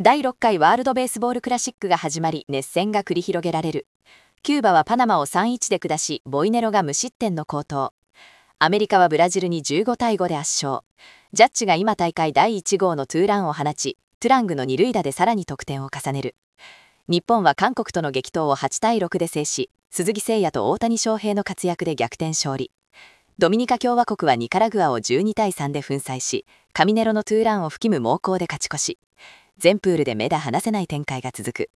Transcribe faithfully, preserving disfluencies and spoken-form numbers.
だいろっかいワールドベースボールクラシックが始まり、熱戦が繰り広げられる。キューバはパナマを さんたいいち で下し、ボイネロが無失点の好投。アメリカはブラジルにじゅうごたいごで圧勝。ジャッジが今大会だいいち号のツーランを放ち、トゥラングの二塁打でさらに得点を重ねる。日本は韓国との激闘をはちたいろくで制し、鈴木誠也と大谷翔平の活躍で逆転勝利。ドミニカ共和国はニカラグアをじゅうにたいさんで粉砕し、カミネロのトゥーランを含む猛攻で勝ち越し。全プールで目が離せない展開が続く。